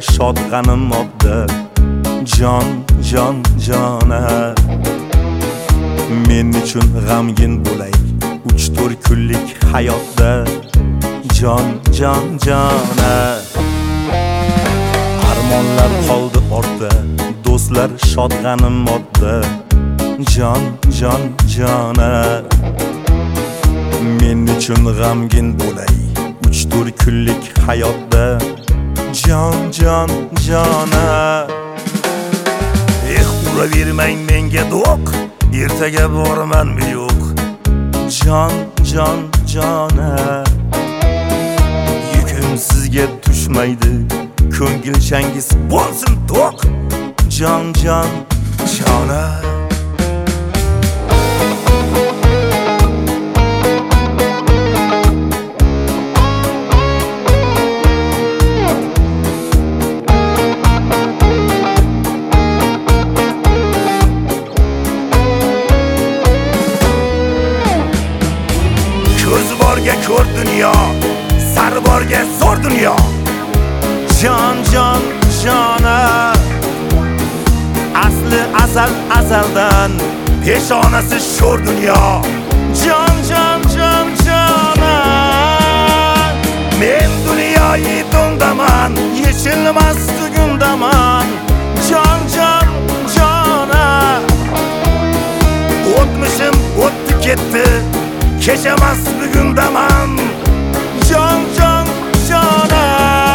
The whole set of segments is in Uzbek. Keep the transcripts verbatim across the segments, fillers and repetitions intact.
shod g'anim modda. Jon jon jona men uchun g'amgin bo'lay uch to'rt kunlik hayotda. Jon jon jona armonlar qoldi ortda, do'stlar shod g'anim modda. Jon jon jona men uchun g'amgin bo'lay uch to'rt kunlik hayotda. Jon jon jona eh uravermang menga do'q, ertaga bormanmi yo'q. Jon jon jona yukim sizga tushmaydi, ko'ngilchangiz bo'lsin to'q. Jon jon jona ko'z borga ko'r dunyo, sar borga zo'r dunyo. Jon jon jona asli azal azaldan peshonasi sho'r dunyo. Jon jon jon jona men dunyoyi do'ndaman, yechilmas tugundaman. Jon jon jona o'tmishim o'tdi ketdi, kechamas bugundaman. Jon jon jona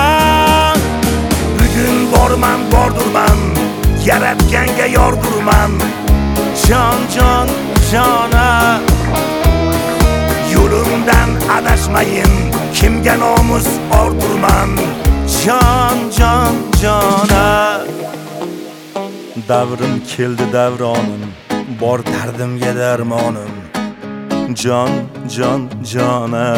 bugun borman bordurman, yaratganga yordurman. Jon jon jona yo'limdan adashmayin, kimga nomus ordurman. Jon jon jona davrim keldi davronim, bor dardimga darmonim. Jon jon jona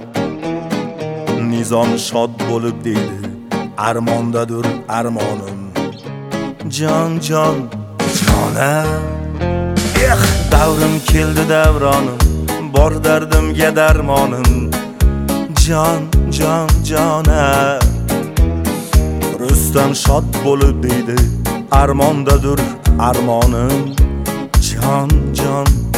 nizom shod bo'lib deydi, armondadir armonim. Jon jon jona eh davrim keldi davronim, bor dardimga darmonim. Jon jon jona Rustam shod bo'lib deydi, armondadir armonim. Jon jon